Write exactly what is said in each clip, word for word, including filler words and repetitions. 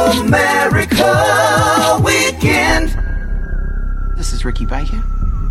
America Weekend. This is Ricky Baker.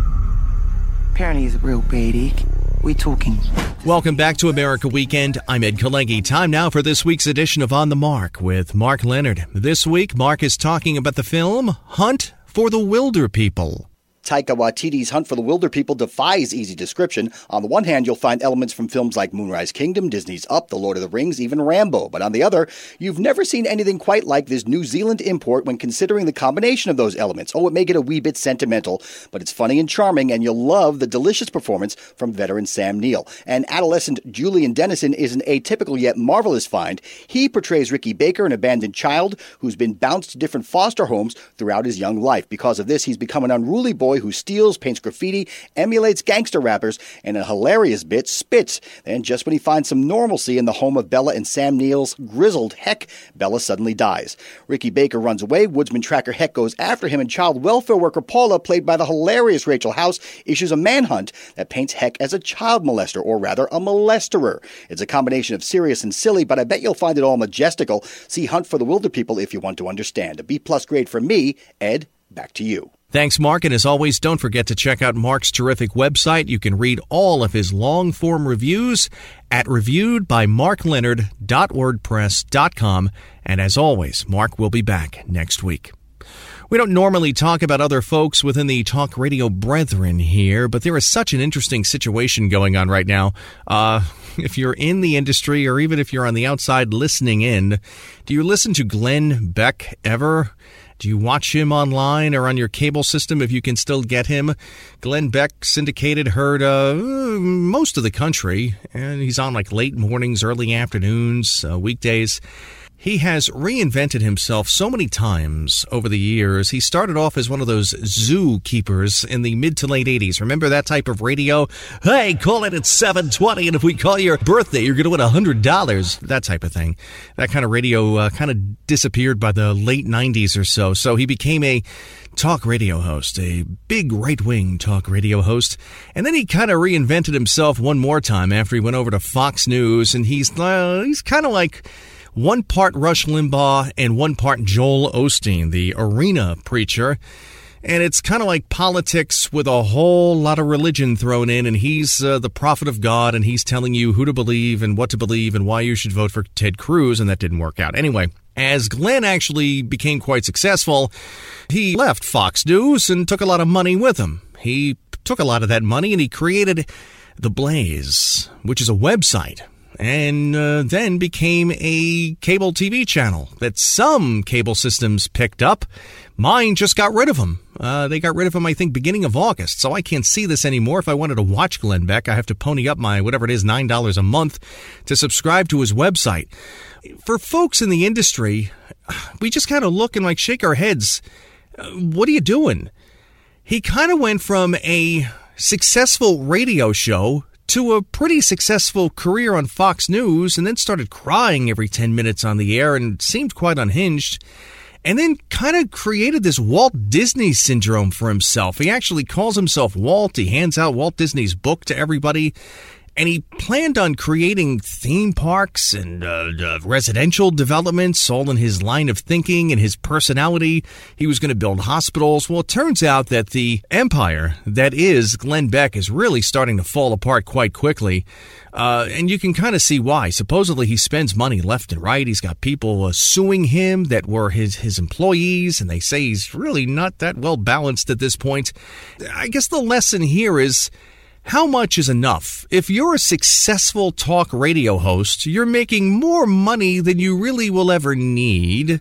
Apparently he's a real bad egg. We're talking. Welcome back to America Weekend. I'm Ed Kalegi. Time now for this week's edition of On the Mark with Mark Leonard. This week, Mark is talking about the film Hunt for the Wilder People. Taika Waititi's Hunt for the Wilder People defies easy description. On the one hand, you'll find elements from films like Moonrise Kingdom, Disney's Up, The Lord of the Rings, even Rambo. But on the other, you've never seen anything quite like this New Zealand import when considering the combination of those elements. Oh, it may get a wee bit sentimental, but it's funny and charming, and you'll love the delicious performance from veteran Sam Neill. And adolescent Julian Dennison is an atypical yet marvelous find. He portrays Ricky Baker, an abandoned child who's been bounced to different foster homes throughout his young life. Because of this, he's become an unruly boy who steals, paints graffiti, emulates gangster rappers, and a hilarious bit, spits. Then just when he finds some normalcy in the home of Bella and Sam Neill's grizzled Heck, Bella suddenly dies. Ricky Baker runs away, woodsman tracker Heck goes after him, and child welfare worker Paula, played by the hilarious Rachel House, issues a manhunt that paints Heck as a child molester, or rather a molesterer. It's a combination of serious and silly, but I bet you'll find it all majestical. See Hunt for the Wilder People if you want to understand. A B-plus grade from me. Ed, back to you. Thanks, Mark, and as always, don't forget to check out Mark's terrific website. You can read all of his long-form reviews at reviewed by mark leonard dot wordpress dot com, and as always, Mark will be back next week. We don't normally talk about other folks within the talk radio brethren here, but there is such an interesting situation going on right now. Uh, if you're in the industry, or even if you're on the outside listening in, do you listen to Glenn Beck ever? Do you watch him online or on your cable system if you can still get him? Glenn Beck, syndicated, heard uh, most of the country, and he's on like late mornings, early afternoons, uh, weekdays. He has reinvented himself so many times over the years. He started off as one of those zookeepers in the mid to late eighties. Remember that type of radio? Hey, call it at seven twenty, and if we call your birthday, you're going to win one hundred dollars. That type of thing. That kind of radio uh, kind of disappeared by the late nineties or so. So he became a talk radio host, a big right-wing talk radio host. And then he kind of reinvented himself one more time after he went over to Fox News. And he's, uh, he's kind of like one part Rush Limbaugh and one part Joel Osteen, the arena preacher. And it's kind of like politics with a whole lot of religion thrown in, and he's uh, the prophet of God, and he's telling you who to believe and what to believe and why you should vote for Ted Cruz, and that didn't work out. Anyway, as Glenn actually became quite successful, he left Fox News and took a lot of money with him. He took a lot of that money and he created The Blaze, which is a website, and uh, then became a cable T V channel that some cable systems picked up. Mine just got rid of him. Uh, they got rid of him, I think, beginning of August, so I can't see this anymore. If I wanted to watch Glenn Beck, I have to pony up my, whatever it is, nine dollars a month to subscribe to his website. For folks in the industry, we just kind of look and like shake our heads. Uh, what are you doing? He kind of went from a successful radio show to a pretty successful career on Fox News, and then started crying every ten minutes on the air and seemed quite unhinged, and then kind of created this Walt Disney syndrome for himself. He actually calls himself Walt. He hands out Walt Disney's book to everybody, and he planned on creating theme parks and uh, uh, residential developments, all in his line of thinking and his personality. He was going to build hospitals. Well, it turns out that the empire that is Glenn Beck is really starting to fall apart quite quickly. Uh, and you can kind of see why. Supposedly he spends money left and right. He's got people uh, suing him that were his, his employees, and they say he's really not that well balanced at this point. I guess the lesson here is, how much is enough? If you're a successful talk radio host, you're making more money than you really will ever need.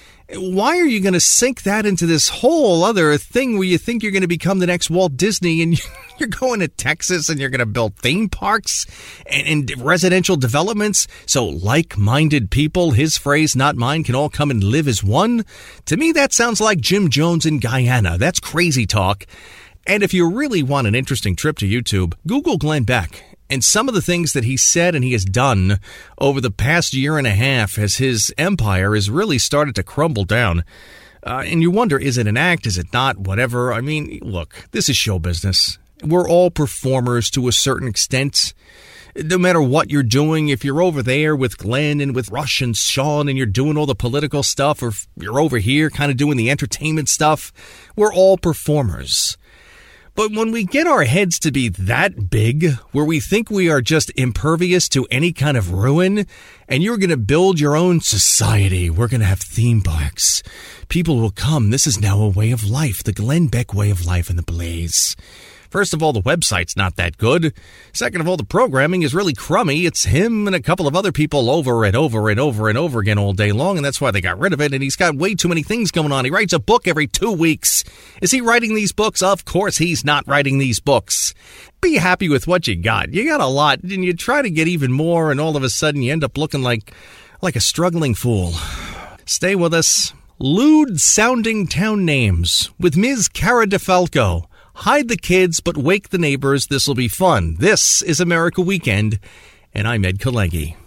Why are you going to sink that into this whole other thing where you think you're going to become the next Walt Disney, and you're going to Texas and you're going to build theme parks and, and residential developments so like-minded people, his phrase, not mine, can all come and live as one? To me, that sounds like Jim Jones in Guyana. That's crazy talk. And if you really want an interesting trip to YouTube, Google Glenn Beck and some of the things that he said and he has done over the past year and a half as his empire has really started to crumble down. Uh, and you wonder, is it an act? Is it not? Whatever. I mean, look, this is show business. We're all performers to a certain extent. No matter what you're doing, if you're over there with Glenn and with Rush and Sean and you're doing all the political stuff, or if you're over here kind of doing the entertainment stuff, we're all performers. But when we get our heads to be that big, where we think we are just impervious to any kind of ruin, and you're going to build your own society, we're going to have theme parks. People will come. This is now a way of life, the Glenn Beck way of life in the Blaze. First of all, the website's not that good. Second of all, the programming is really crummy. It's him and a couple of other people over and over and over and over again all day long, and that's why they got rid of it, and he's got way too many things going on. He writes a book every two weeks. Is he writing these books? Of course he's not writing these books. Be happy with what you got. You got a lot, and you try to get even more, and all of a sudden you end up looking like, like a struggling fool. Stay with us. Lewd-sounding town names with Miz Cara DeFalco. Hide the kids, but wake the neighbors. This'll be fun. This is America Weekend, and I'm Ed Kalegi.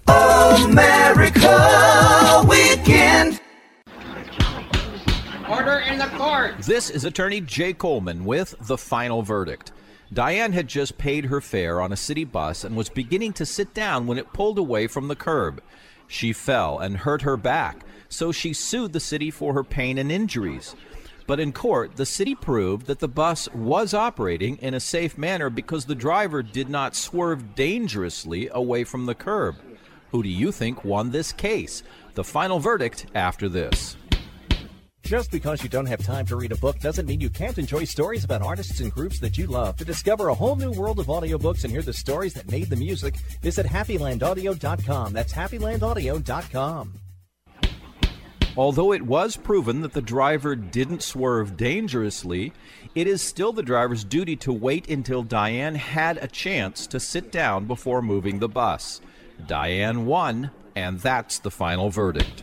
America Weekend. Order in the court. This is attorney Jay Coleman with The Final Verdict. Diane had just paid her fare on a city bus and was beginning to sit down when it pulled away from the curb. She fell and hurt her back, so she sued the city for her pain and injuries. But in court, the city proved that the bus was operating in a safe manner because the driver did not swerve dangerously away from the curb. Who do you think won this case? The final verdict after this. Just because you don't have time to read a book doesn't mean you can't enjoy stories about artists and groups that you love. To discover a whole new world of audiobooks and hear the stories that made the music, visit happy land audio dot com. That's happy land audio dot com. Although it was proven that the driver didn't swerve dangerously, it is still the driver's duty to wait until Diane had a chance to sit down before moving the bus. Diane won, and that's the final verdict.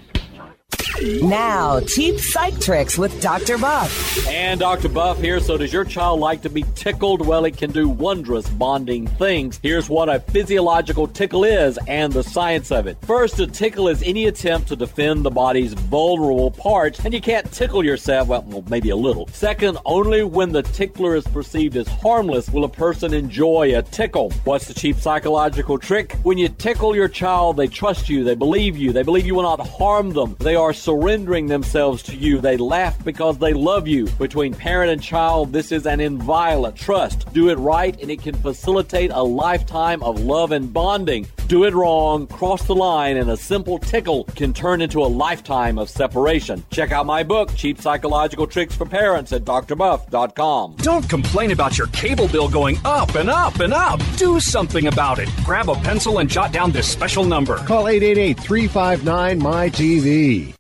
Now, cheap psych tricks with Doctor Buff. And Doctor Buff here. So does your child like to be tickled? Well, it can do wondrous bonding things. Here's what a physiological tickle is and the science of it. First, a tickle is any attempt to defend the body's vulnerable parts, and you can't tickle yourself, well, well, maybe a little. Second, only when the tickler is perceived as harmless will a person enjoy a tickle. What's the cheap psychological trick? When you tickle your child, they trust you, they believe you, they believe you will not harm them. They are surrendering themselves to you. They laugh because they love you. Between parent and child, this is an inviolate trust. Do it right, and it can facilitate a lifetime of love and bonding. Do it wrong, cross the line, and a simple tickle can turn into a lifetime of separation. Check out my book, Cheap Psychological Tricks for Parents, at d r buff dot com. Don't complain about your cable bill going up and up and up. Do something about it. Grab a pencil and jot down this special number. Call eight eight eight, three five nine, M Y T V.